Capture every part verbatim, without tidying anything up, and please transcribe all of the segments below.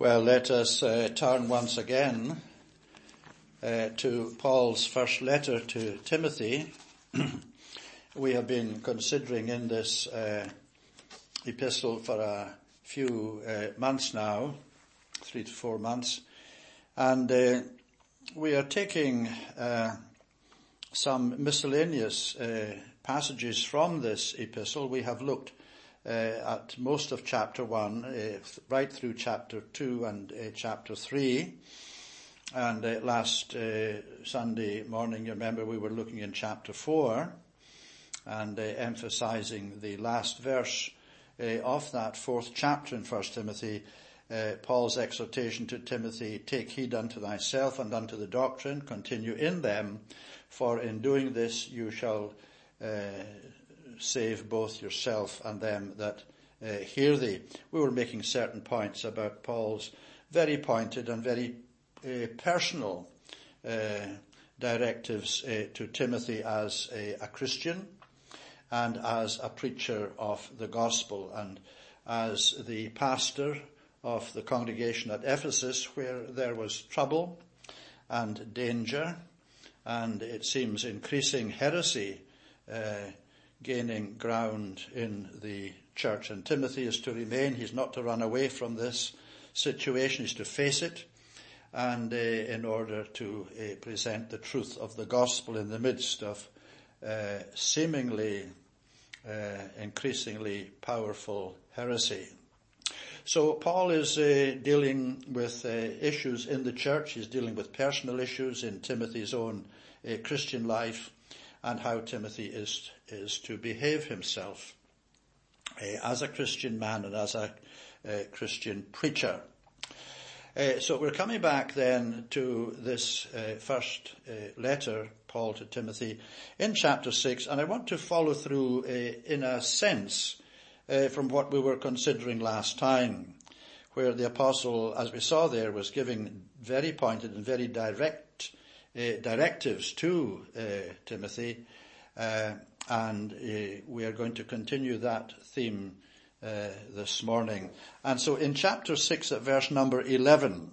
Well, let us uh, turn once again uh, to Paul's first letter to Timothy. We have been considering in this uh, epistle for a few uh, months now, three to four months, and uh, we are taking uh, some miscellaneous uh, passages from this epistle. We have looked Uh, at most of chapter one, uh, right through chapter two and uh, chapter three. And uh, last uh, Sunday morning, you remember, we were looking in chapter four and uh, emphasizing the last verse uh, of that fourth chapter in First Timothy, uh, Paul's exhortation to Timothy, "Take heed unto thyself and unto the doctrine, continue in them, for in doing this you shall uh, save both yourself and them that uh, hear thee." We were making certain points about Paul's very pointed and very uh, personal uh, directives uh, to Timothy as a, a Christian and as a preacher of the gospel, and as the pastor of the congregation at Ephesus, where there was trouble and danger and it seems increasing heresy uh, gaining ground in the church. And Timothy is to remain. He's not to run away from this situation. He's to face it, and uh, in order to uh, present the truth of the gospel in the midst of uh, seemingly uh, increasingly powerful heresy. So Paul is uh, dealing with uh, issues in the church. He's dealing with personal issues in Timothy's own uh, Christian life, and how Timothy is is to behave himself uh, as a Christian man and as a uh, Christian preacher. Uh, so we're coming back then to this uh, first uh, letter, Paul to Timothy, in chapter six, and I want to follow through uh, in a sense uh, from what we were considering last time, where the apostle, as we saw there, was giving very pointed and very direct Uh, directives to uh, Timothy, uh, and uh, we are going to continue that theme uh, this morning. And so in chapter six at verse number eleven,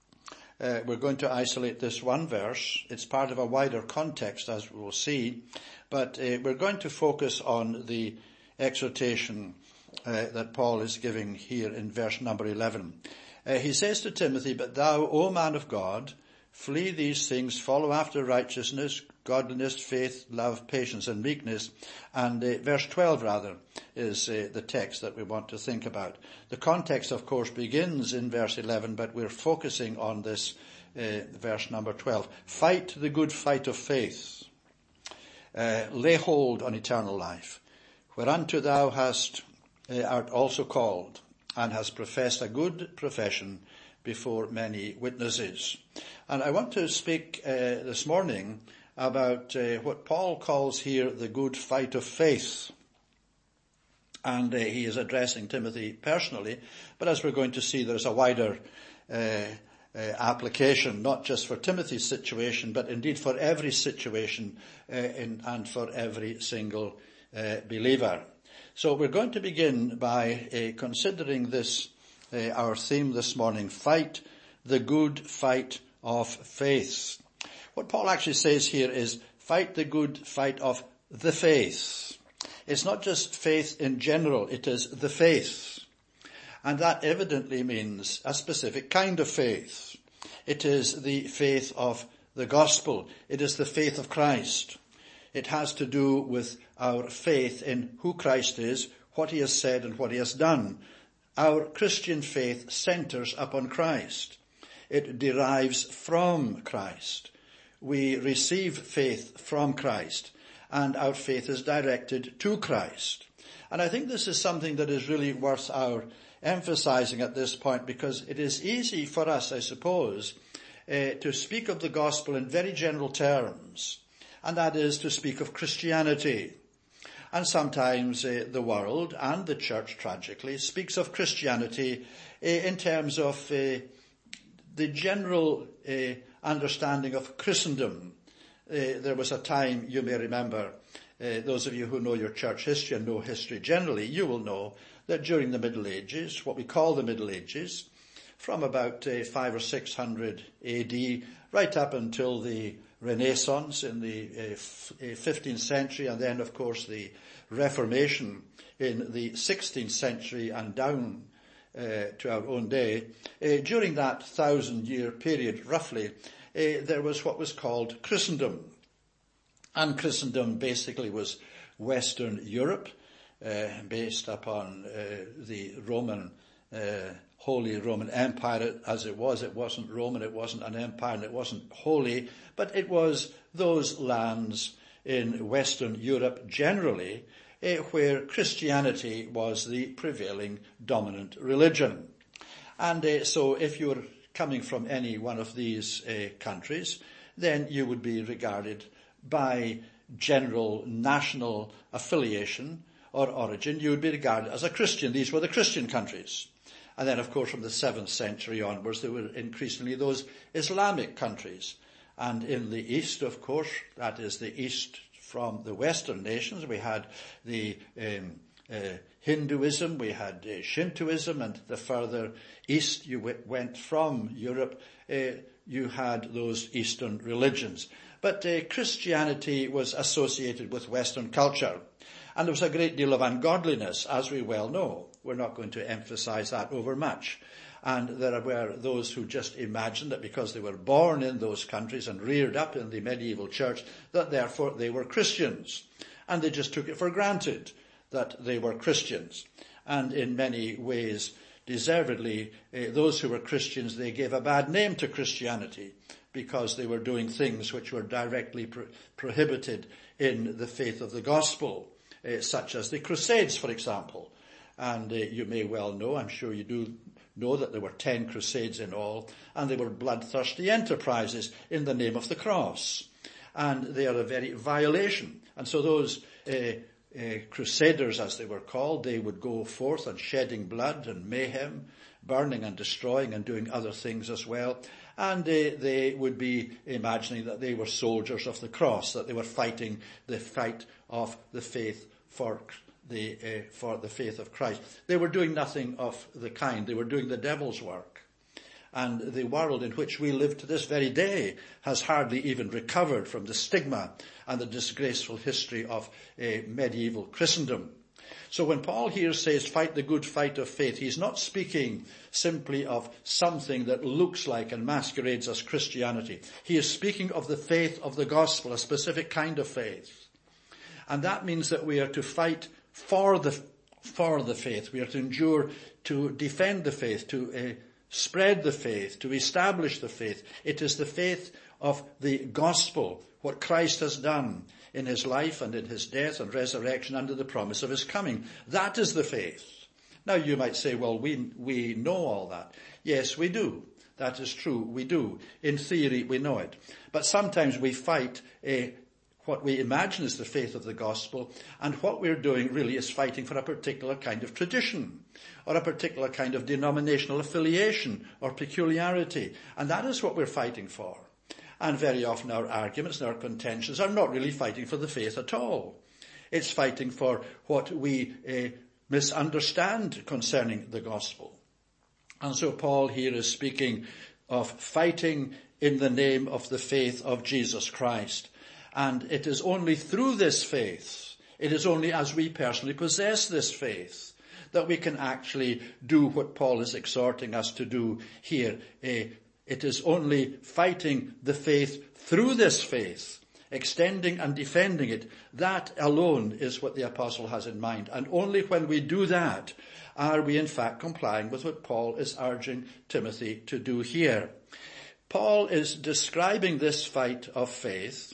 uh, we're going to isolate this one verse. It's part of a wider context, as we will see, but uh, we're going to focus on the exhortation uh, that Paul is giving here in verse number eleven. Uh, he says to Timothy, "But thou, O man of God, flee these things, follow after righteousness, godliness, faith, love, patience, and meekness." And uh, verse twelve, rather, is uh, the text that we want to think about. The context, of course, begins in verse eleven, but we're focusing on this uh, verse number twelve. "Fight the good fight of faith. Uh, lay hold on eternal life, whereunto thou hast uh, art also called, and hast professed a good profession before many witnesses." And I want to speak uh, this morning about uh, what Paul calls here the good fight of faith. And uh, he is addressing Timothy personally, but as we're going to see, there's a wider uh, uh, application, not just for Timothy's situation, but indeed for every situation uh, in, and for every single uh, believer. So we're going to begin by uh, considering this, uh, our theme this morning: fight the good fight of faith. What Paul actually says here is fight the good fight of the faith. It's not just faith in general, it is the faith. And that evidently means a specific kind of faith. It is the faith of the gospel. It is the faith of Christ. It has to do with our faith in who Christ is, what he has said and what he has done. Our Christian faith centers upon Christ. It derives from Christ. We receive faith from Christ, and our faith is directed to Christ. And I think this is something that is really worth our emphasizing at this point, because it is easy for us, I suppose, uh, to speak of the gospel in very general terms, and that is to speak of Christianity. And sometimes uh, the world and the church, tragically, speaks of Christianity uh, in terms of uh, the general uh, understanding of Christendom. Uh, there was a time, you may remember, uh, those of you who know your church history and know history generally, you will know that during the Middle Ages, what we call the Middle Ages, from about uh, five or six hundred A D right up until the Renaissance in the uh, f- uh, fifteenth century, and then of course the Reformation in the sixteenth century and down uh, to our own day. Uh, during that thousand year period roughly, uh, there was what was called Christendom. And Christendom basically was Western Europe, uh, based upon uh, the Roman, uh, Holy Roman Empire as it was. It wasn't Roman, it wasn't an empire, and it wasn't holy, but it was those lands in Western Europe generally uh, where Christianity was the prevailing dominant religion. And uh, so if you were coming from any one of these uh, countries, then you would be regarded by general national affiliation or origin, you would be regarded as a Christian. These were the Christian countries. And then, of course, from the seventh century onwards, there were increasingly those Islamic countries. And in the East, of course, that is the East from the Western nations, we had the um, uh, Hinduism, we had uh, Shintoism, and the further east you w- went from Europe, uh, you had those Eastern religions. But uh, Christianity was associated with Western culture. And there was a great deal of ungodliness, as we well know. We're not going to emphasize that overmuch. And there were those who just imagined that because they were born in those countries and reared up in the medieval church, that therefore they were Christians. And they just took it for granted that they were Christians. And in many ways, deservedly, uh, those who were Christians, they gave a bad name to Christianity because they were doing things which were directly pro- prohibited in the faith of the gospel, uh, such as the Crusades, for example. And uh, you may well know, I'm sure you do know, that there were ten Crusades in all, and they were bloodthirsty enterprises in the name of the cross. And they are a very violation. And so those uh, uh, Crusaders, as they were called, they would go forth and shedding blood and mayhem, burning and destroying and doing other things as well. And uh, they would be imagining that they were soldiers of the cross, that they were fighting the fight of the faith for the uh, for the faith of Christ. They were doing nothing of the kind. They were doing the devil's work. And the world in which we live to this very day has hardly even recovered from the stigma and the disgraceful history of uh, medieval Christendom. So when Paul here says, fight the good fight of faith, he's not speaking simply of something that looks like and masquerades as Christianity. He is speaking of the faith of the gospel, a specific kind of faith. And that means that we are to fight for the, for the faith. We are to endure, to defend the faith, to uh, spread the faith, to establish the faith. It is the faith of the gospel, what Christ has done in his life and in his death and resurrection under the promise of his coming. That is the faith. Now you might say, well, we we know all that. Yes, we do. That is true. We do. In theory, we know it. But sometimes we fight a, what we imagine is the faith of the gospel, and what we're doing really is fighting for a particular kind of tradition or a particular kind of denominational affiliation or peculiarity. And that is what we're fighting for. And very often our arguments and our contentions are not really fighting for the faith at all. It's fighting for what we uh, misunderstand concerning the gospel. And so Paul here is speaking of fighting in the name of the faith of Jesus Christ. And it is only through this faith, it is only as we personally possess this faith, that we can actually do what Paul is exhorting us to do here. Uh, It is only fighting the faith through this faith, extending and defending it. That alone is what the apostle has in mind. And only when we do that are we in fact complying with what Paul is urging Timothy to do here. Paul is describing this fight of faith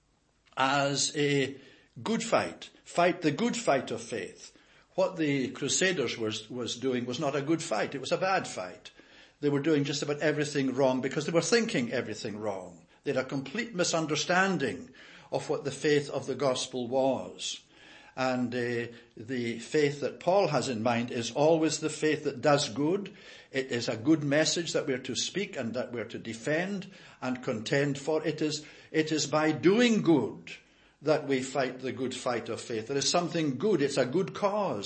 as a good fight. Fight the good fight of faith. What the Crusaders was, was doing was not a good fight. It was a bad fight. They were doing just about everything wrong because they were thinking everything wrong. They had a complete misunderstanding of what the faith of the gospel was. And uh, the faith that Paul has in mind is always the faith that does good. It is a good message that we're to speak and that we're to defend and contend for. It is, it is by doing good that we fight the good fight of faith. There is something good. It's a good cause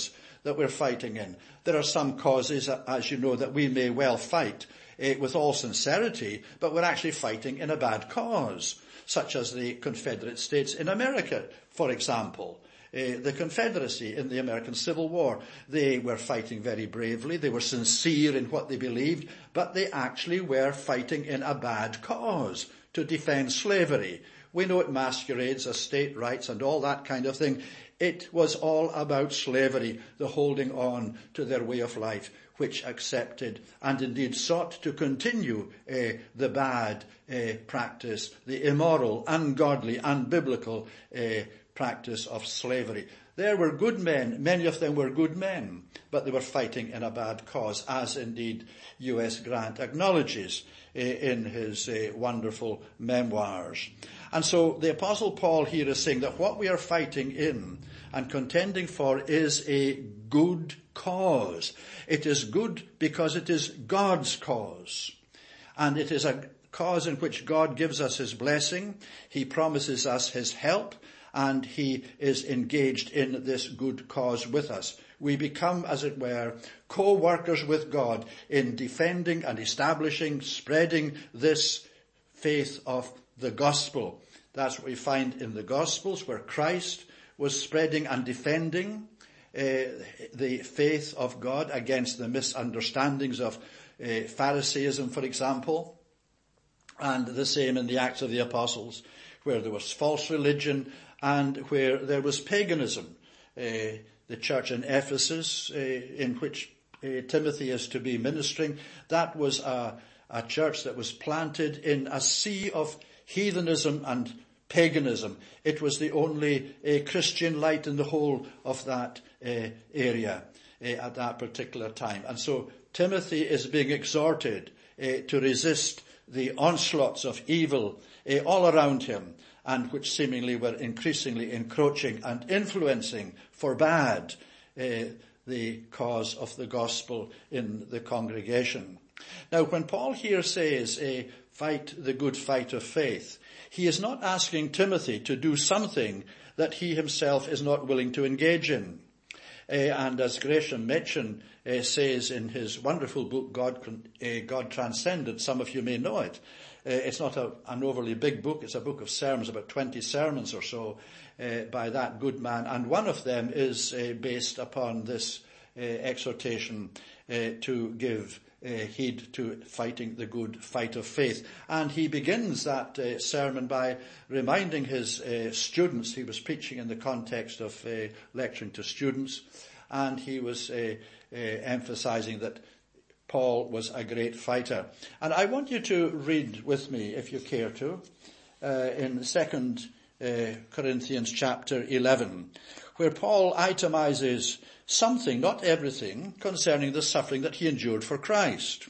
that we're fighting in. There are some causes, as you know, that we may well fight uh, with all sincerity, but we're actually fighting in a bad cause, such as the Confederate States in America, for example. Uh, the Confederacy in the American Civil War. They were fighting very bravely. They were sincere in what they believed, but they actually were fighting in a bad cause to defend slavery. We know it masquerades as state rights and all that kind of thing. It was all about slavery, the holding on to their way of life, which accepted and indeed sought to continue uh, the bad uh, practice, the immoral, ungodly, unbiblical uh, practice of slavery. There were good men, many of them were good men, but they were fighting in a bad cause, as indeed U S Grant acknowledges uh, in his uh, wonderful memoirs. And so the Apostle Paul here is saying that what we are fighting in and contending for is a good cause. It is good because it is God's cause. And it is a cause in which God gives us his blessing. He promises us his help. And he is engaged in this good cause with us. We become, as it were, co-workers with God in defending and establishing, spreading this faith of the gospel. That's what we find in the Gospels, where Christ was spreading and defending uh, the faith of God against the misunderstandings of uh, Pharisaism, for example. And the same in the Acts of the Apostles, where there was false religion and where there was paganism. Uh, the church in Ephesus, uh, in which uh, Timothy is to be ministering, that was a, a church that was planted in a sea of heathenism and paganism. It was the only uh, Christian light in the whole of that uh, area uh, at that particular time. And so Timothy is being exhorted uh, to resist the onslaughts of evil uh, all around him, and which seemingly were increasingly encroaching and influencing for bad uh, the cause of the gospel in the congregation. Now, when Paul here says, uh, fight the good fight of faith, he is not asking Timothy to do something that he himself is not willing to engage in. Uh, and as Gresham Machen uh, says in his wonderful book, God, uh, God Transcended, some of you may know it. Uh, it's not a, an overly big book. It's a book of sermons, about twenty sermons or so, uh, by that good man. And one of them is uh, based upon this uh, exhortation uh, to give uh, heed to fighting the good fight of faith. And he begins that uh, sermon by reminding his uh, students. He was preaching in the context of uh, lecturing to students, and he was uh, uh, emphasizing that Paul was a great fighter. And I want you to read with me, if you care to, uh, in Second uh, Corinthians chapter eleven, where Paul itemizes something, not everything, concerning the suffering that he endured for Christ.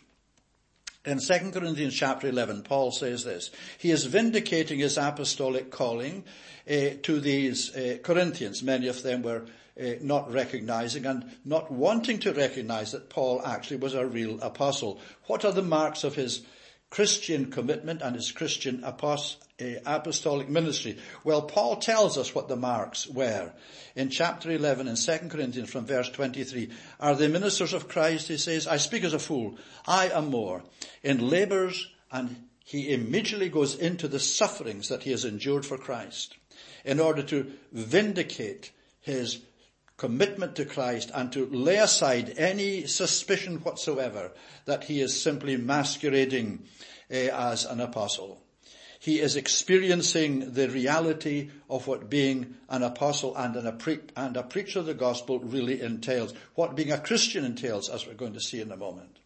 In Second Corinthians chapter eleven, Paul says this: he is vindicating his apostolic calling uh, to these uh, Corinthians. Many of them were Uh, not recognizing and not wanting to recognize that Paul actually was a real apostle. What are the marks of his Christian commitment and his Christian apost- uh, apostolic ministry? Well, Paul tells us what the marks were. In chapter eleven in Second Corinthians from verse twenty-three, are they ministers of Christ? He says, I speak as a fool. I am more. In labors, and he immediately goes into the sufferings that he has endured for Christ in order to vindicate his commitment to Christ and to lay aside any suspicion whatsoever that he is simply masquerading uh, as an apostle. He is experiencing the reality of what being an apostle and, an, a, pre- and a preacher of the gospel really entails, what being a Christian entails, as we're going to see in a moment.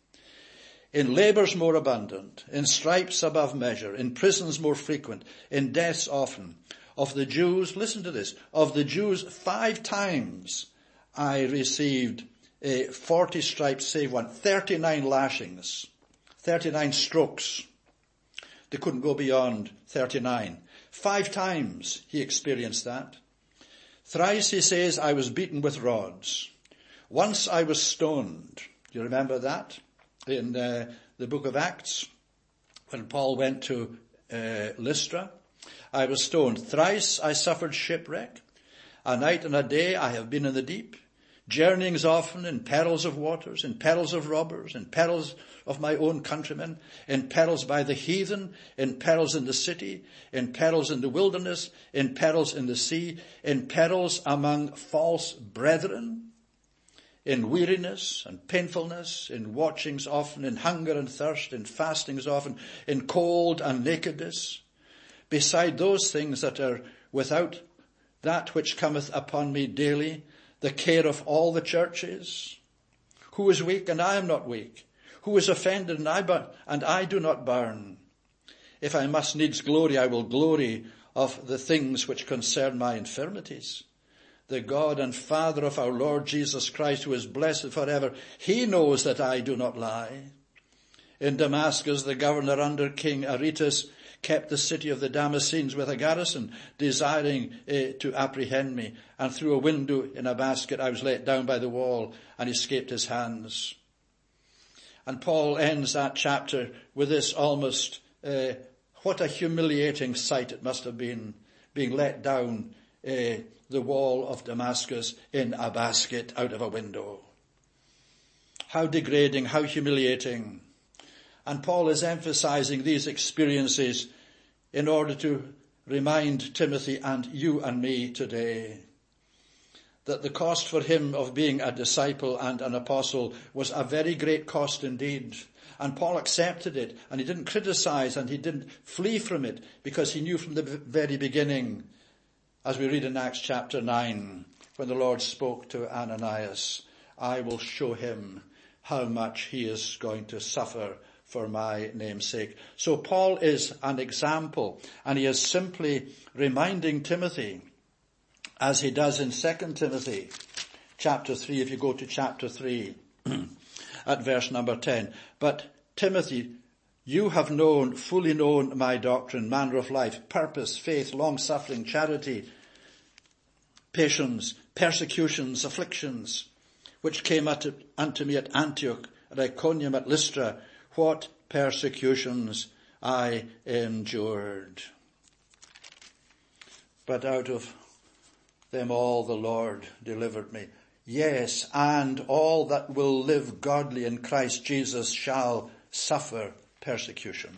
In labours more abundant, in stripes above measure, in prisons more frequent, in deaths often. Of the Jews, listen to this, of the Jews five times I received uh, forty stripes save one, thirty-nine lashings, thirty-nine strokes. They couldn't go beyond thirty-nine. Five times he experienced that. Thrice, he says, I was beaten with rods. Once I was stoned. Do you remember that? In uh, the book of Acts, when Paul went to uh, Lystra. I was stoned. Thrice I suffered shipwreck. A night and a day I have been in the deep. journeyings often, in perils of waters, in perils of robbers, in perils of my own countrymen, in perils by the heathen, in perils in the city, in perils in the wilderness, in perils in the sea, in perils among false brethren, in weariness and painfulness, in watchings often, in hunger and thirst, in fastings often, in cold and nakedness, beside those things that are without, that which cometh upon me daily, the care of all the churches. Who is weak and I am not weak? Who is offended and I, bu- and I do not burn? If I must needs glory, I will glory of the things which concern my infirmities. The God and Father of our Lord Jesus Christ, who is blessed forever, he knows that I do not lie. In Damascus, the governor under King Aretas kept the city of the Damascenes with a garrison, desiring uh, to apprehend me. And through a window in a basket I was let down by the wall and escaped his hands. And Paul ends that chapter with this almost, uh, what a humiliating sight it must have been, being let down uh, the wall of Damascus in a basket out of a window. How degrading, how humiliating. And Paul is emphasizing these experiences in order to remind Timothy and you and me today that the cost for him of being a disciple and an apostle was a very great cost indeed. And Paul accepted it, and he didn't criticize and he didn't flee from it, because he knew from the very beginning, as we read in Acts chapter nine, when the Lord spoke to Ananias, I will show him how much he is going to suffer for my name's sake. So Paul is an example, and he is simply reminding Timothy, as he does in Second Timothy chapter three, if you go to chapter three, at verse number ten. But Timothy, you have known, fully known my doctrine, manner of life, purpose, faith, long-suffering, charity, patience, persecutions, afflictions, which came unto me at Antioch, at Iconium, at Lystra, what persecutions I endured. But out of them all the Lord delivered me. Yes, and all that will live godly in Christ Jesus shall suffer persecution.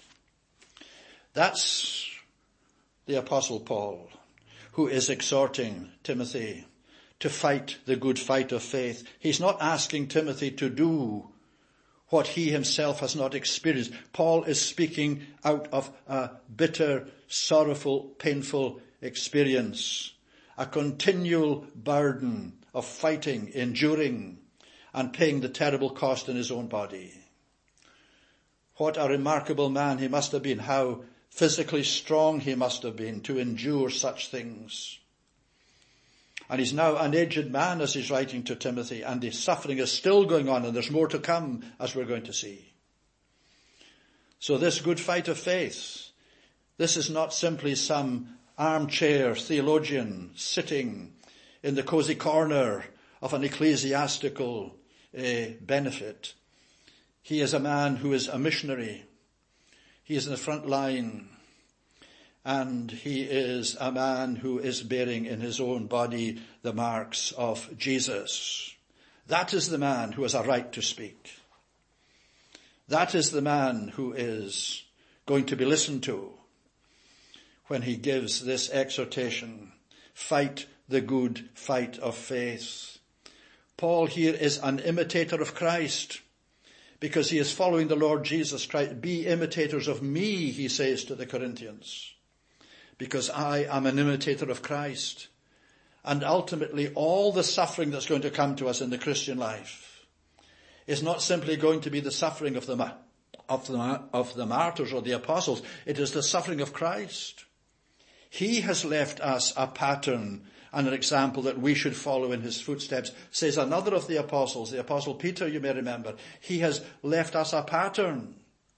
That's the Apostle Paul, who is exhorting Timothy to fight the good fight of faith. He's not asking Timothy to do what he himself has not experienced. Paul is speaking out of a bitter, sorrowful, painful experience, a continual burden of fighting, enduring, and paying the terrible cost in his own body. What a remarkable man he must have been, how physically strong he must have been to endure such things. And he's now an aged man as he's writing to Timothy, and the suffering is still going on, and there's more to come, as we're going to see. So this good fight of faith, this is not simply some armchair theologian sitting in the cozy corner of an ecclesiastical uh, benefit. He is a man who is a missionary. He is in the front line. And he is a man who is bearing in his own body the marks of Jesus. That is the man who has a right to speak. That is the man who is going to be listened to when he gives this exhortation. Fight the good fight of faith. Paul here is an imitator of Christ, because he is following the Lord Jesus Christ. Be imitators of me, he says to the Corinthians, because I am an imitator of Christ. And ultimately, all the suffering that's going to come to us in the Christian life is not simply going to be the suffering of the, of the, of the martyrs or the apostles. It is the suffering of Christ. He has left us a pattern and an example that we should follow in his footsteps. Says another of the apostles, the apostle Peter, you may remember. He has left us a pattern.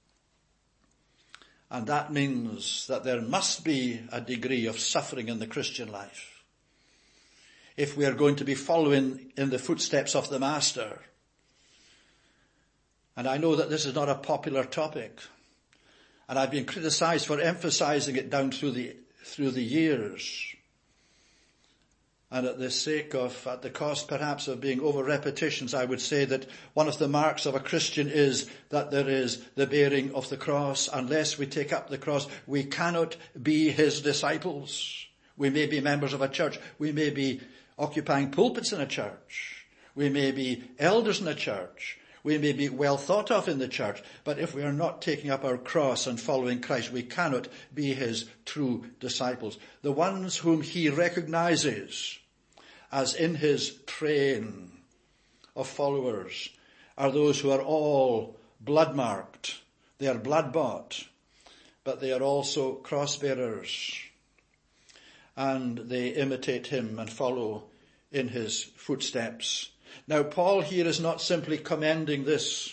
And that means that there must be a degree of suffering in the Christian life if we are going to be following in the footsteps of the Master. And I know that this is not a popular topic, and I've been criticized for emphasizing it down through the through the years. And at the sake of, at the cost perhaps of being over repetitions, I would say that one of the marks of a Christian is that there is the bearing of the cross. Unless we take up the cross, we cannot be his disciples. We may be members of a church. We may be occupying pulpits in a church. We may be elders in a church. We may be well thought of in the church. But if we are not taking up our cross and following Christ, we cannot be his true disciples. The ones whom he recognizes as in his train of followers are those who are all blood-marked. They are blood-bought, but they are also cross-bearers. And they imitate him and follow in his footsteps. Now, Paul here is not simply commending this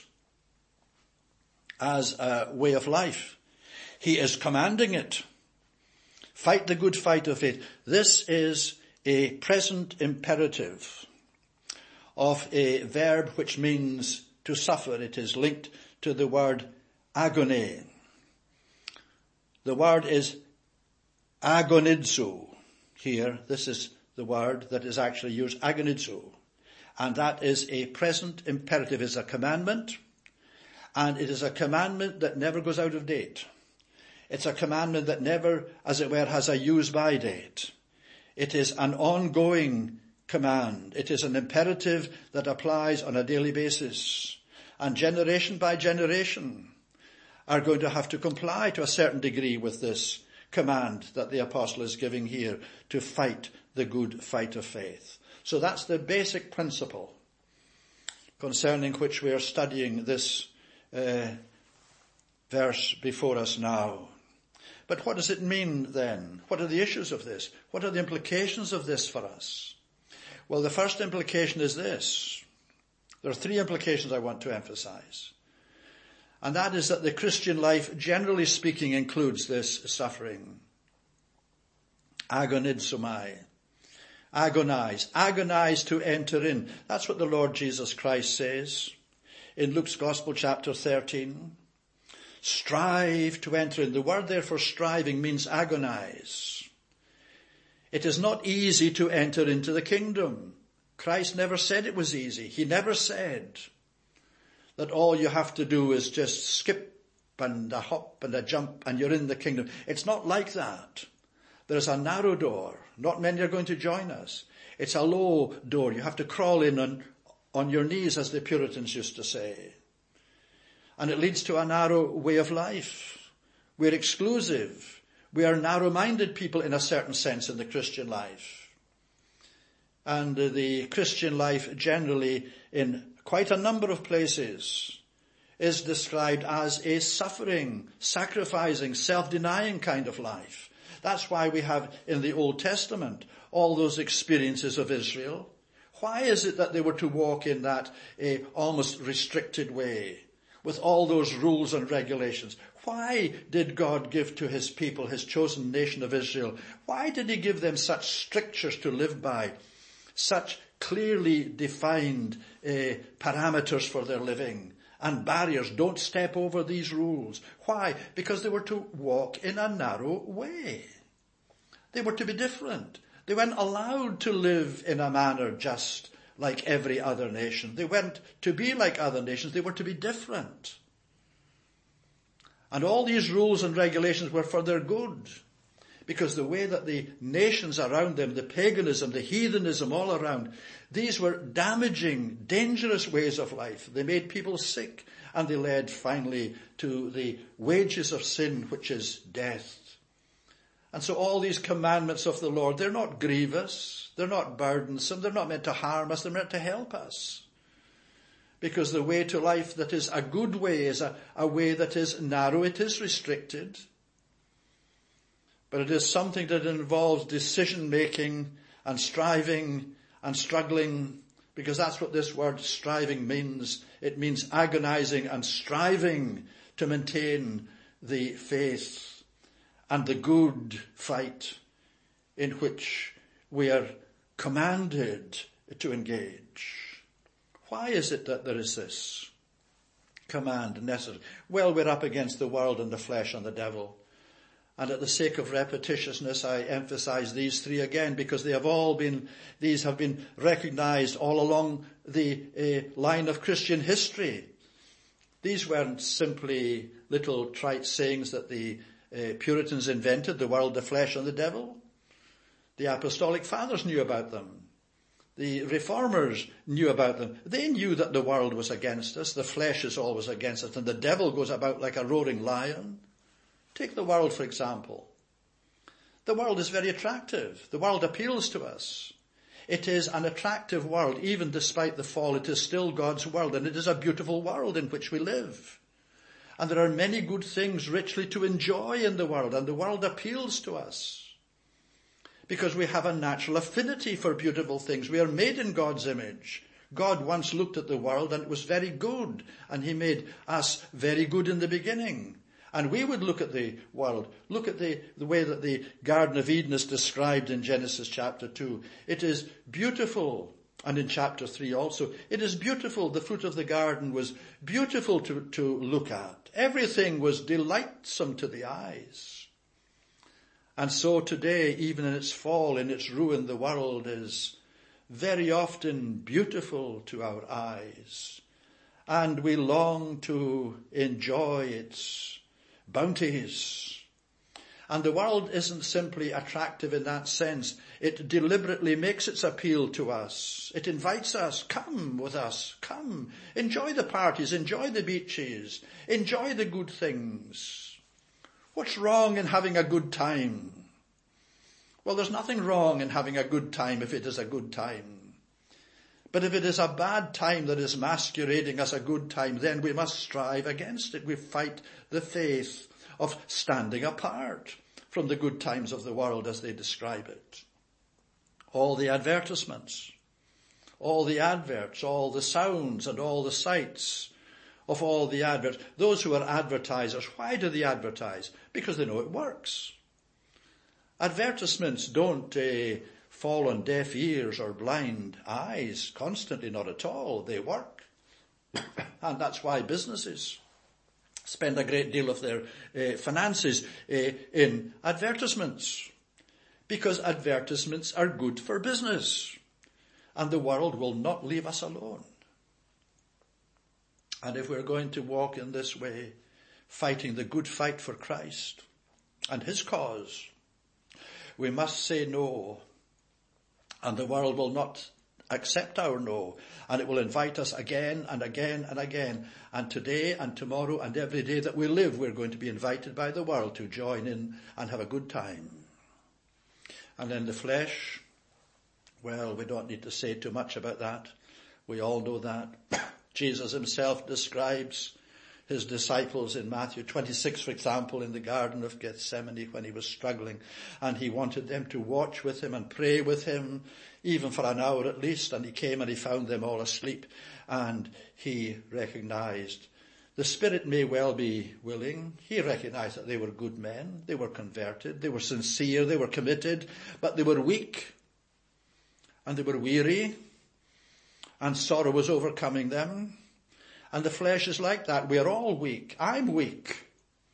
as a way of life. He is commanding it. Fight the good fight of faith. This is a present imperative of a verb which means to suffer. It is linked to the word agony. The word is agonizo here. This is the word that is actually used, agonizo. And that is a present imperative. It's a commandment, and it is a commandment that never goes out of date. It's a commandment that never, as it were, has a use-by date. It is an ongoing command. It is an imperative that applies on a daily basis. And generation by generation are going to have to comply to a certain degree with this command that the apostle is giving here, to fight the good fight of faith. So that's the basic principle concerning which we are studying this uh, verse before us now. But what does it mean then? What are the issues of this? What are the implications of this for us? Well, the first implication is this. There are three implications I want to emphasize. And that is that the Christian life, generally speaking, includes this suffering. Agonizomai. Agonize. Agonize to enter in. That's what the Lord Jesus Christ says in Luke's Gospel, chapter thirteen. Strive to enter in. The word there for striving means agonize. It is not easy to enter into the kingdom. Christ never said it was easy. He never said that all you have to do is just skip and a hop and a jump and you're in the kingdom. It's not like that. There's a narrow door. Not many are going to join us. It's a low door. You have to crawl in on, on your knees, as the Puritans used to say. And it leads to a narrow way of life. We're exclusive. We are narrow-minded people in a certain sense in the Christian life. And the Christian life generally, in quite a number of places, is described as a suffering, sacrificing, self-denying kind of life. That's why we have in the Old Testament all those experiences of Israel. Why is it that they were to walk in that uh, almost restricted way with all those rules and regulations? Why did God give to his people, his chosen nation of Israel? Why did he give them such strictures to live by, such clearly defined uh, parameters for their living and barriers? Don't step over these rules. Why? Because they were to walk in a narrow way. They were to be different. They weren't allowed to live in a manner just like every other nation. They weren't to be like other nations. They were to be different. And all these rules and regulations were for their good, because the way that the nations around them, the paganism, the heathenism all around, these were damaging, dangerous ways of life. They made people sick, and they led finally to the wages of sin, which is death. And so all these commandments of the Lord, they're not grievous, they're not burdensome, they're not meant to harm us, they're meant to help us. Because the way to life that is a good way is a, a way that is narrow, it is restricted. But it is something that involves decision-making and striving and struggling, because that's what this word striving means. It means agonizing and striving to maintain the faith and the good fight in which we are commanded to engage. Why is it that there is this command necessary? Well, we're up against the world and the flesh and the devil. And at the sake of repetitiousness, I emphasize these three again because they have all been, these have been recognized all along the uh, line of Christian history. These weren't simply little trite sayings that the uh, Puritans invented, the world, the flesh, and the devil. The apostolic fathers knew about them. The reformers knew about them. They knew that the world was against us, the flesh is always against us, and the devil goes about like a roaring lion. Take the world, for example. The world is very attractive. The world appeals to us. It is an attractive world, even despite the fall. It is still God's world, and it is a beautiful world in which we live. And there are many good things richly to enjoy in the world, and the world appeals to us. Because we have a natural affinity for beautiful things. We are made in God's image. God once looked at the world and it was very good, and he made us very good in the beginning. And we would look at the world, look at the, the way that the Garden of Eden is described in Genesis chapter two. It is beautiful. And in chapter three also, it is beautiful. The fruit of the garden was beautiful to, to look at. Everything was delightsome to the eyes. And so today, even in its fall, in its ruin, the world is very often beautiful to our eyes. And we long to enjoy its bounties. And the world isn't simply attractive in that sense. It deliberately makes its appeal to us. It invites us, come with us, come. Enjoy the parties, enjoy the beaches, enjoy the good things. What's wrong in having a good time? Well, there's nothing wrong in having a good time if it is a good time. But if it is a bad time that is masquerading as a good time, then we must strive against it. We fight the faith of standing apart from the good times of the world as they describe it. All the advertisements, all the adverts, all the sounds and all the sights of all the adverts. Those who are advertisers, why do they advertise? Because they know it works. Advertisements don't uh, fall on deaf ears or blind eyes constantly, not at all. They work. And that's why businesses spend a great deal of their uh, finances uh, in advertisements. Because advertisements are good for business. And the world will not leave us alone. And if we're going to walk in this way, fighting the good fight for Christ and his cause, we must say no. And the world will not accept our no. And it will invite us again and again and again. And today and tomorrow and every day that we live, we're going to be invited by the world to join in and have a good time. And then the flesh, well, we don't need to say too much about that. We all know that. Jesus himself describes his disciples in Matthew twenty-six, for example, in the Garden of Gethsemane when he was struggling, and he wanted them to watch with him and pray with him, even for an hour at least, and he came and he found them all asleep, and he recognized the Spirit may well be willing. He recognized that they were good men, they were converted, they were sincere, they were committed, but they were weak, and they were weary, and sorrow was overcoming them. And the flesh is like that. We are all weak. I'm weak.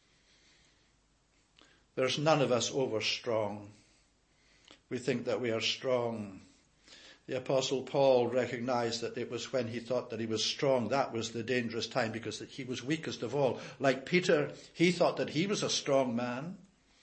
There's none of us over strong. We think that we are strong. The Apostle Paul recognized that it was when he thought that he was strong, that was the dangerous time, because he was weakest of all. Like Peter, he thought that he was a strong man.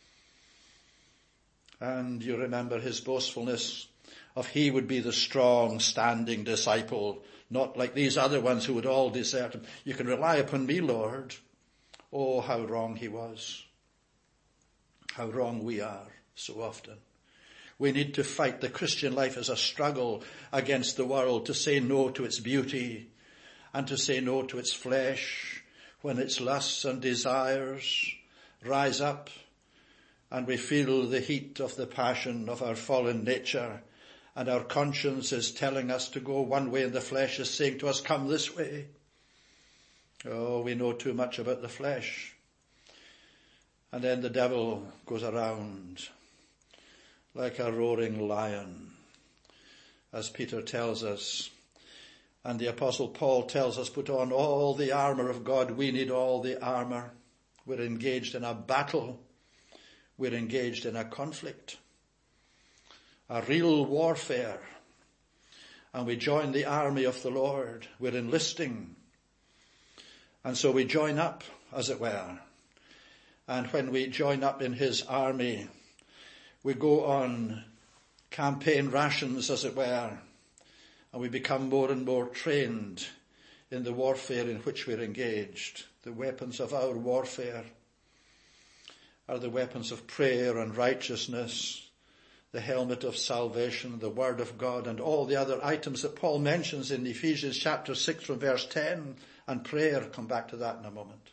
And you remember his boastfulness of he would be the strong, standing disciple, not like these other ones who would all desert him. You can rely upon me, Lord. Oh, how wrong he was. How wrong we are so often. We need to fight. The Christian life is a struggle against the world, to say no to its beauty and to say no to its flesh when its lusts and desires rise up and we feel the heat of the passion of our fallen nature. And our conscience is telling us to go one way and the flesh is saying to us, come this way. Oh, we know too much about the flesh. And then the devil goes around like a roaring lion, as Peter tells us. And the Apostle Paul tells us, put on all the armour of God. We need all the armour. We're engaged in a battle. we're engaged in a conflict, a real warfare, and we join the army of the Lord. We're enlisting. And so we join up, as it were. And when we join up in his army, we go on campaign rations, as it were, and we become more and more trained in the warfare in which we're engaged. The weapons of our warfare are the weapons of prayer and righteousness, the helmet of salvation, the word of God, and all the other items that Paul mentions in Ephesians chapter six from verse ten, and prayer. Come back to that in a moment.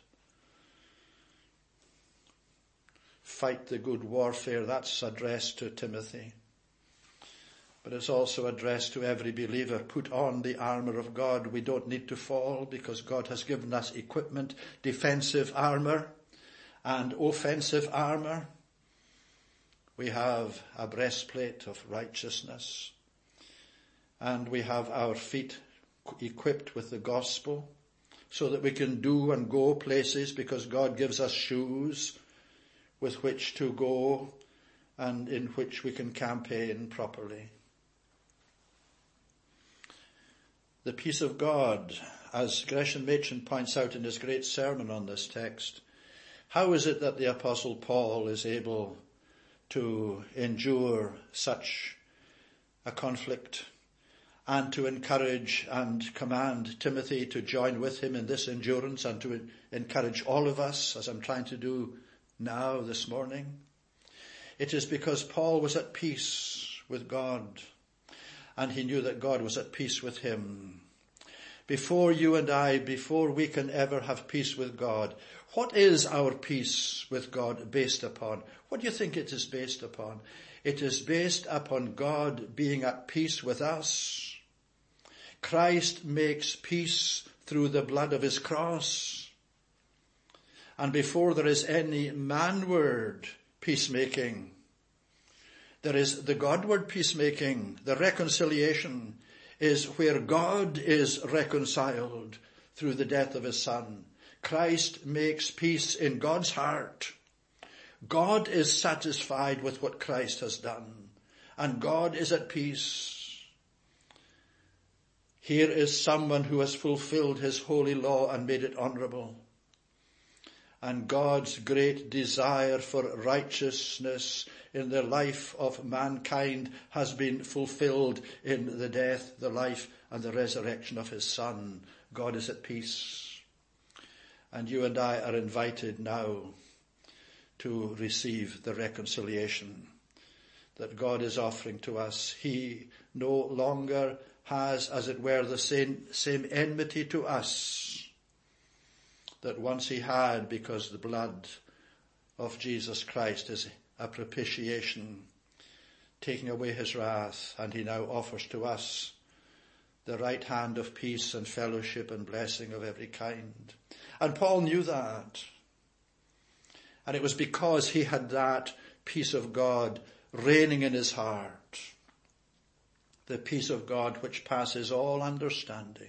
Fight the good warfare, that's addressed to Timothy. But it's also addressed to every believer. Put on the armour of God. We don't need to fall because God has given us equipment, defensive armour and offensive armour. We have a breastplate of righteousness, and we have our feet equipped with the gospel so that we can do and go places, because God gives us shoes with which to go and in which we can campaign properly. The peace of God, as Gresham Machen points out in his great sermon on this text, how is it that the Apostle Paul is able to endure such a conflict and to encourage and command Timothy to join with him in this endurance, and to encourage all of us, as I'm trying to do now this morning? It is because Paul was at peace with God, and he knew that God was at peace with him. Before you and I, before we can ever have peace with God, what is our peace with God based upon? What do you think it is based upon? It is based upon God being at peace with us. Christ makes peace through the blood of his cross. And before there is any manward peacemaking, there is the Godward peacemaking. The reconciliation is where God is reconciled through the death of his Son. Christ makes peace in God's heart. God is satisfied with what Christ has done, and God is at peace. Here is someone who has fulfilled his holy law and made it honourable. And God's great desire for righteousness in the life of mankind has been fulfilled in the death, the life, and the resurrection of his Son. God is at peace. And you and I are invited now to receive the reconciliation that God is offering to us. He no longer has, as it were, the same, same enmity to us that once he had, because the blood of Jesus Christ is a propitiation, taking away his wrath, and he now offers to us the right hand of peace and fellowship and blessing of every kind. And Paul knew that. And it was because he had that peace of God reigning in his heart, the peace of God which passes all understanding,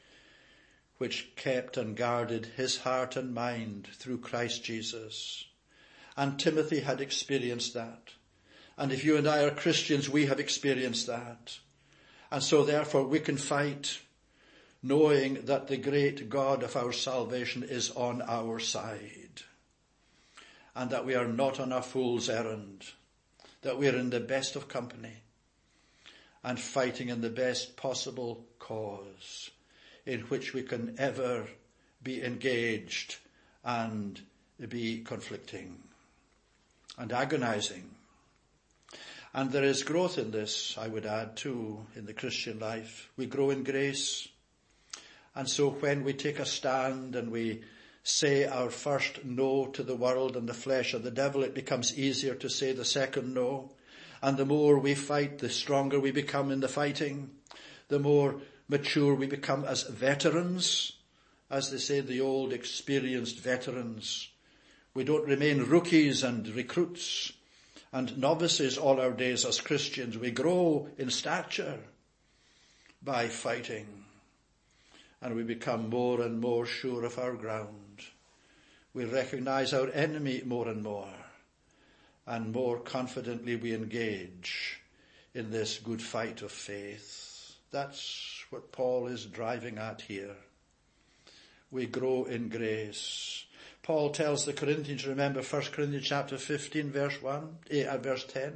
which kept and guarded his heart and mind through Christ Jesus. And Timothy had experienced that. And if you and I are Christians, we have experienced that. And so therefore we can fight knowing that the great God of our salvation is on our side, and that we are not on a fool's errand, that we are in the best of company and fighting in the best possible cause in which we can ever be engaged and be conflicting and agonizing. And there is growth in this, I would add, too, in the Christian life. We grow in grace. And so when we take a stand and we say our first no to the world and the flesh and the devil, it becomes easier to say the second no. And the more we fight, the stronger we become in the fighting. The more mature we become as veterans, as they say, the old experienced veterans. We don't remain rookies and recruits and novices all our days as Christians. We grow in stature by fighting, and we become more and more sure of our ground. We recognize our enemy more and more, and more confidently we engage in this good fight of faith. That's what Paul is driving at here. We grow in grace. Paul tells the Corinthians, remember First Corinthians chapter fifteen, verse one, uh, verse ten.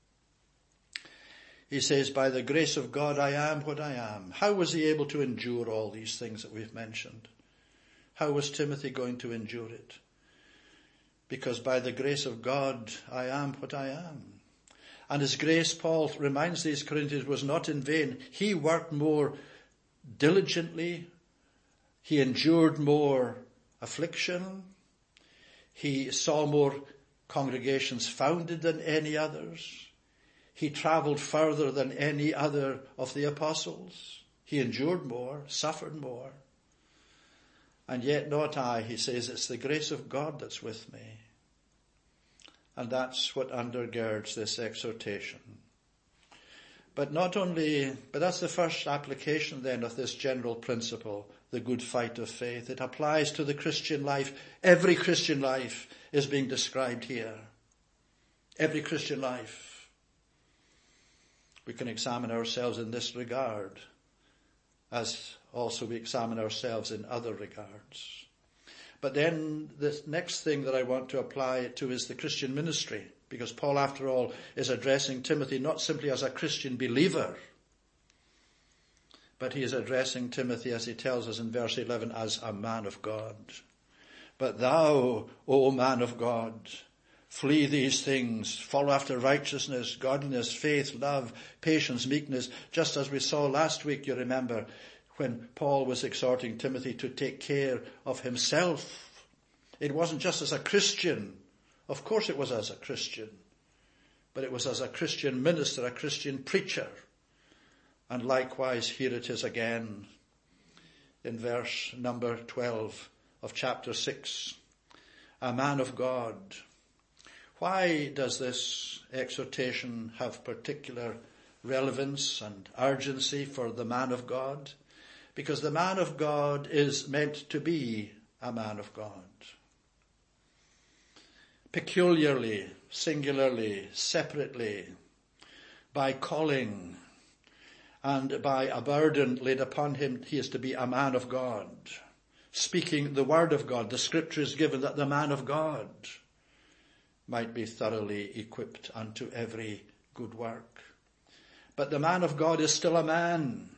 He says, by the grace of God I am what I am. How was he able to endure all these things that we've mentioned? How was Timothy going to endure it? Because by the grace of God I am what I am. And his grace, Paul reminds these Corinthians, was not in vain. He worked more diligently. He endured more affliction. He saw more congregations founded than any others. He traveled further than any other of the apostles. He endured more, suffered more. And yet not I, he says, it's the grace of God that's with me. And that's what undergirds this exhortation. But not only, but that's the first application then of this general principle, the good fight of faith. It applies to the Christian life. Every Christian life is being described here. Every Christian life. We can examine ourselves in this regard, as also we examine ourselves in other regards. But then the next thing that I want to apply it to is the Christian ministry, because Paul, after all, is addressing Timothy not simply as a Christian believer, but he is addressing Timothy, as he tells us in verse eleven, as a man of God. But thou, O man of God, flee these things, follow after righteousness, godliness, faith, love, patience, meekness, just as we saw last week, you remember, when Paul was exhorting Timothy to take care of himself. It wasn't just as a Christian. Of course it was as a Christian. But it was as a Christian minister, a Christian preacher. And likewise, here it is again in verse number twelve of chapter six. A man of God. Why does this exhortation have particular relevance and urgency for the man of God? Because the man of God is meant to be a man of God. Peculiarly, singularly, separately, by calling and by a burden laid upon him, he is to be a man of God. Speaking the word of God, the scripture is given that the man of God might be thoroughly equipped unto every good work. But the man of God is still a man.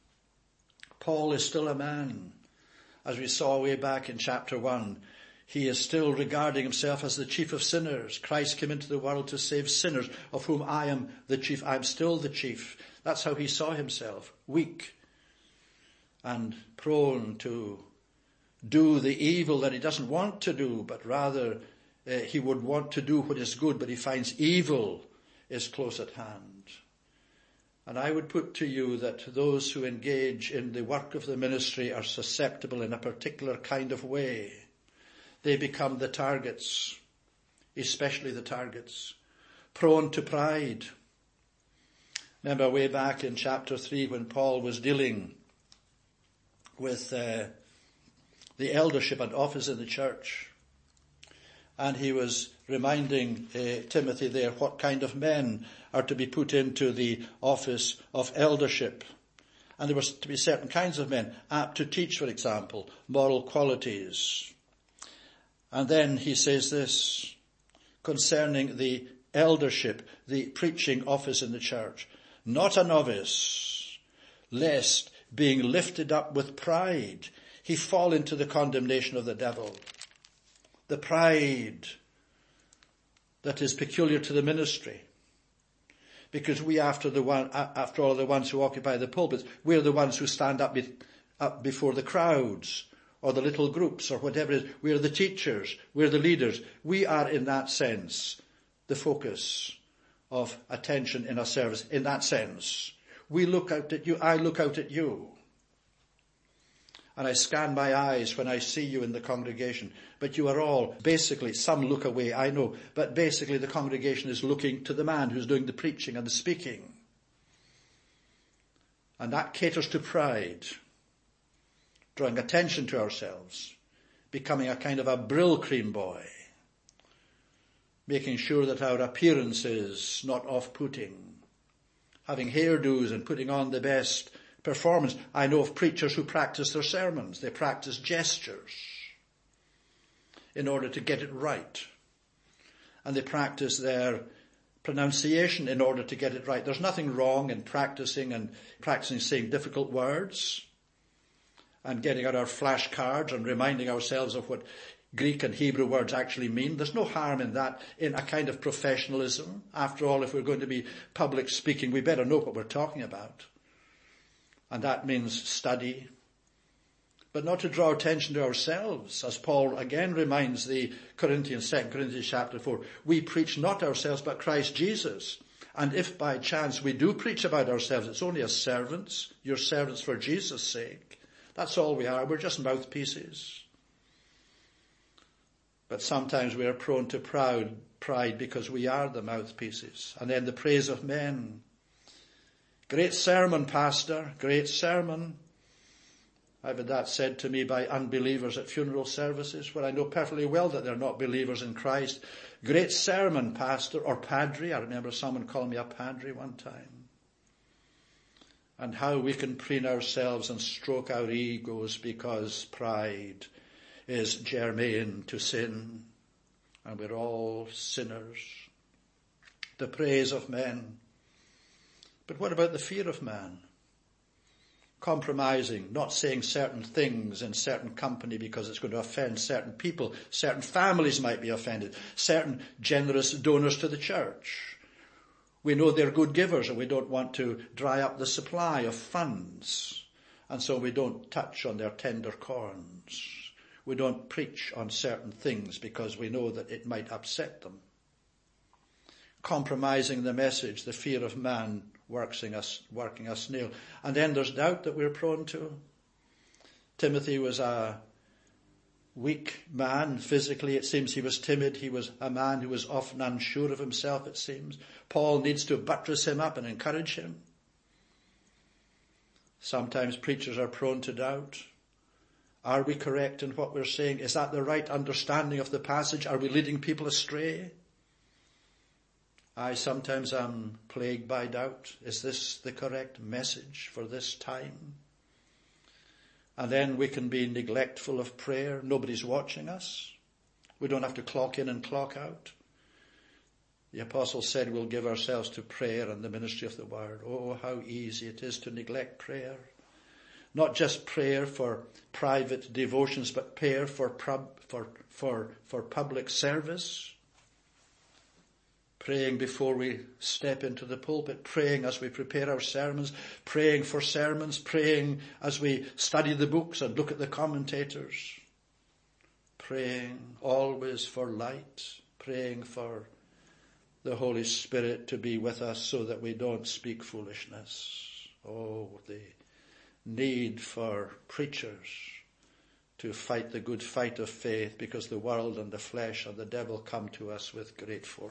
Paul is still a man. As we saw way back in chapter one, he is still regarding himself as the chief of sinners. Christ came into the world to save sinners, of whom I am the chief. I am still the chief. That's how he saw himself, weak and prone to do the evil that he doesn't want to do, but rather uh, he would want to do what is good, but he finds evil is close at hand. And I would put to you that those who engage in the work of the ministry are susceptible in a particular kind of way. They become the targets, especially the targets, prone to pride. Remember way back in chapter three when Paul was dealing with uh, the eldership and office in the church. And he was reminding uh, Timothy there what kind of men are to be put into the office of eldership. And there was to be certain kinds of men, apt to teach, for example, moral qualities. And then he says this concerning the eldership, the preaching office in the church. Not a novice, lest being lifted up with pride, he fall into the condemnation of the devil. The pride that is peculiar to the ministry. Because we, after the one, after all, are the ones who occupy the pulpits. We're the ones who stand up, be, up before the crowds or the little groups or whatever it is. We're the teachers. We're the leaders. We are, in that sense, the focus of attention in a service. In that sense, we look out at you. I look out at you. And I scan my eyes when I see you in the congregation. But you are all, basically, some look away, I know, but basically the congregation is looking to the man who's doing the preaching and the speaking. And that caters to pride, drawing attention to ourselves, becoming a kind of a brill cream boy. making sure that our appearance is not off-putting, having hairdos and putting on the best performance. I know of preachers who practice their sermons. They practice gestures in order to get it right. And they practice their pronunciation in order to get it right. There's nothing wrong in practicing and practicing saying difficult words and getting out our flashcards and reminding ourselves of what Greek and Hebrew words actually mean. There's no harm in that, in a kind of professionalism. After all, if we're going to be public speaking, we better know what we're talking about. And that means study. But not to draw attention to ourselves, as Paul again reminds the Corinthians, Second Corinthians chapter four. We preach not ourselves, but Christ Jesus. And if by chance we do preach about ourselves, it's only as servants. You're servants for Jesus' sake. That's all we are. We're just mouthpieces. But sometimes we are prone to proud pride because we are the mouthpieces. And then the praise of men. Great sermon, Pastor. Great sermon. I've had that said to me by unbelievers at funeral services, where I know perfectly well that they're not believers in Christ. Great sermon, Pastor, or Padre. I remember someone calling me a Padre one time. And how we can preen ourselves and stroke our egos because pride is germane to sin. And we're all sinners. The praise of men. But what about the fear of man? Compromising, not saying certain things in certain company because it's going to offend certain people. Certain families might be offended. Certain generous donors to the church. We know they're good givers and we don't want to dry up the supply of funds. And so we don't touch on their tender corns. We don't preach on certain things because we know that it might upset them. Compromising the message, the fear of man working us, working a snail. And then there's doubt that we're prone to. Timothy was a weak man physically. It seems he was timid. He was a man who was often unsure of himself, it seems. Paul needs to buttress him up and encourage him. Sometimes preachers are prone to doubt. Are we correct in what we're saying? Is that the right understanding of the passage? Are we leading people astray? I sometimes am plagued by doubt. Is this the correct message for this time? And then we can be neglectful of prayer. Nobody's watching us. We don't have to clock in and clock out. The apostle said we'll give ourselves to prayer and the ministry of the word. Oh, how easy it is to neglect prayer. Not just prayer for private devotions, but prayer for for for for public service. Praying before we step into the pulpit, praying as we prepare our sermons, praying for sermons, praying as we study the books and look at the commentators. Praying always for light, praying for the Holy Spirit to be with us so that we don't speak foolishness. Oh, the need for preachers to fight the good fight of faith, because the world and the flesh and the devil come to us with great force.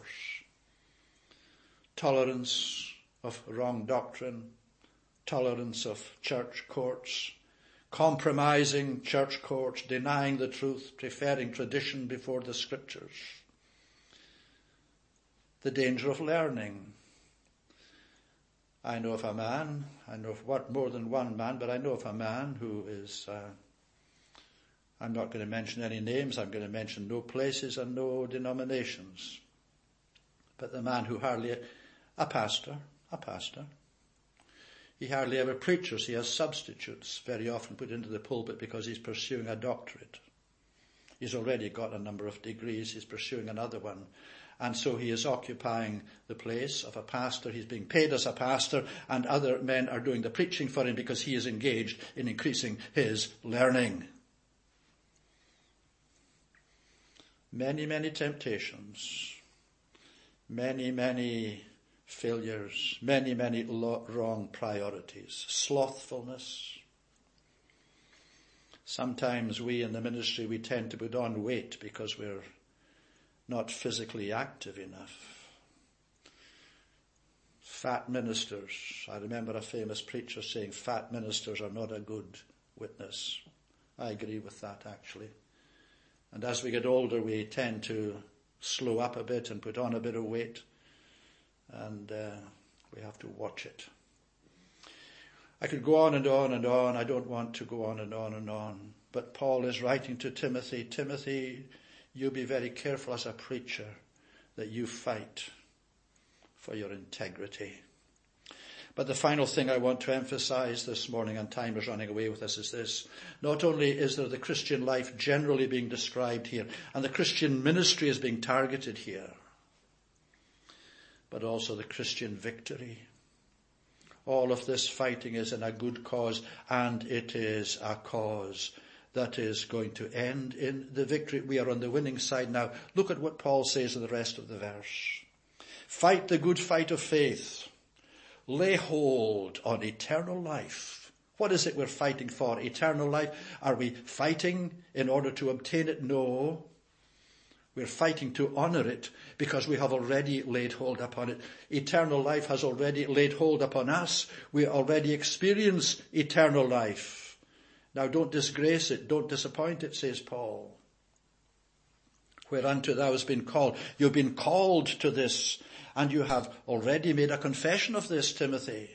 Tolerance of wrong doctrine, tolerance of church courts, compromising church courts, denying the truth, preferring tradition before the scriptures. The danger of learning. I know of a man, I know of what more than one man, but I know of a man who is, uh, I'm not going to mention any names, I'm going to mention no places and no denominations. But the man who hardly, a pastor, a pastor, he hardly ever preaches. He has substitutes very often put into the pulpit because he's pursuing a doctorate. He's already got a number of degrees, he's pursuing another one. And so he is occupying the place of a pastor. He's being paid as a pastor, and other men are doing the preaching for him because he is engaged in increasing his learning. Many, many temptations. Many, many failures. Many, many wrong priorities. Slothfulness. Sometimes we in the ministry, we tend to put on weight because we're not physically active enough. Fat ministers. I remember a famous preacher saying fat ministers are not a good witness. I agree with that, actually. And as we get older, we tend to slow up a bit and put on a bit of weight. And uh, we have to watch it. I could go on and on and on. I don't want to go on and on and on. But Paul is writing to Timothy, Timothy, you be very careful as a preacher that you fight for your integrity. But the final thing I want to emphasize this morning, and time is running away with us, is this. Not only is there the Christian life generally being described here, and the Christian ministry is being targeted here, but also the Christian victory. All of this fighting is in a good cause, and it is a cause that is going to end in the victory. We are on the winning side now. Look at what Paul says in the rest of the verse. Fight the good fight of faith. Lay hold on eternal life. What is it we're fighting for? Eternal life? Are we fighting in order to obtain it? No. We're fighting to honor it because we have already laid hold upon it. Eternal life has already laid hold upon us. We already experience eternal life. Now don't disgrace it. Don't disappoint it, says Paul. Whereunto thou hast been called. You've been called to this, and you have already made a confession of this, Timothy.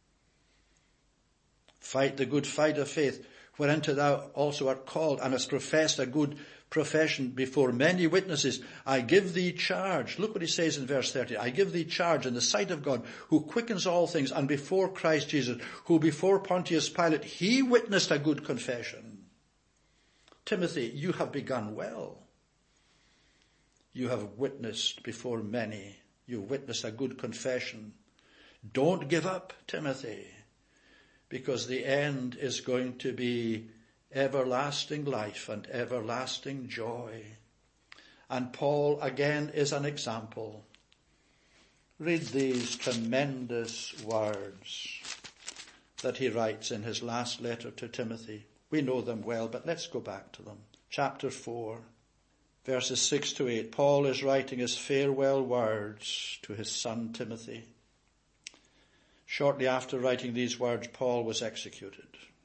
Fight the good fight of faith, whereunto thou also art called, and hast professed a good profession before many witnesses. I give thee charge. Look what he says in verse thirty. I give thee charge in the sight of God, who quickens all things, and before Christ Jesus, who before Pontius Pilate, he witnessed a good confession. Timothy, you have begun well. You have witnessed before many. You witnessed a good confession. Don't give up, Timothy, because the end is going to be everlasting life and everlasting joy. And Paul again is an example. Read these tremendous words that he writes in his last letter to Timothy. We know them well, but let's go back to them. Chapter four, verses six to eight. Paul is writing his farewell words to his son Timothy. Shortly after writing these words, Paul was executed.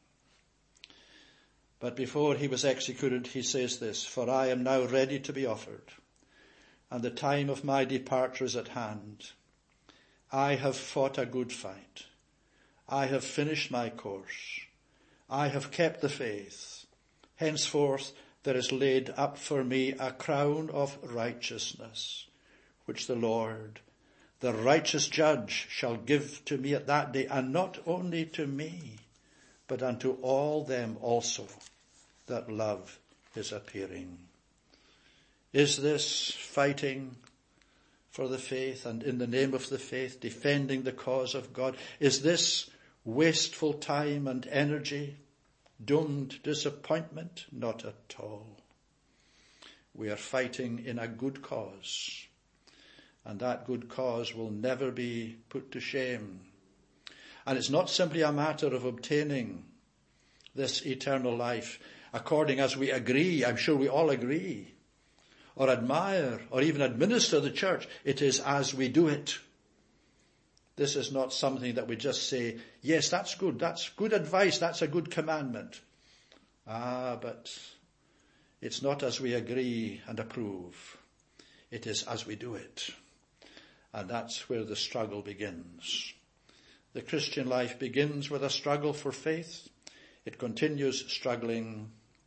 But before he was executed, he says this, for I am now ready to be offered, and the time of my departure is at hand. I have fought a good fight. I have finished my course. I have kept the faith. Henceforth there is laid up for me a crown of righteousness, which the Lord, the righteous judge, shall give to me at that day, and not only to me, but unto all them also that love his appearing. Is this fighting for the faith and in the name of the faith, defending the cause of God? Is this wasteful time and energy, doomed disappointment? Not at all. We are fighting in a good cause, and that good cause will never be put to shame. And it's not simply a matter of obtaining this eternal life according as we agree, I'm sure we all agree, or admire, or even administer the church. It is as we do it. This is not something that we just say, yes, that's good, that's good advice, that's a good commandment. Ah, but it's not as we agree and approve. It is as we do it. And that's where the struggle begins. The Christian life begins with a struggle for faith. It continues struggling,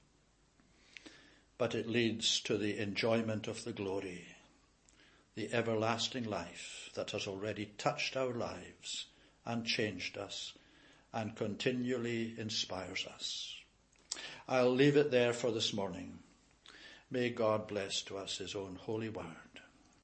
but it leads to the enjoyment of the glory, the everlasting life that has already touched our lives and changed us and continually inspires us. I'll leave it there for this morning. May God bless to us his own holy word.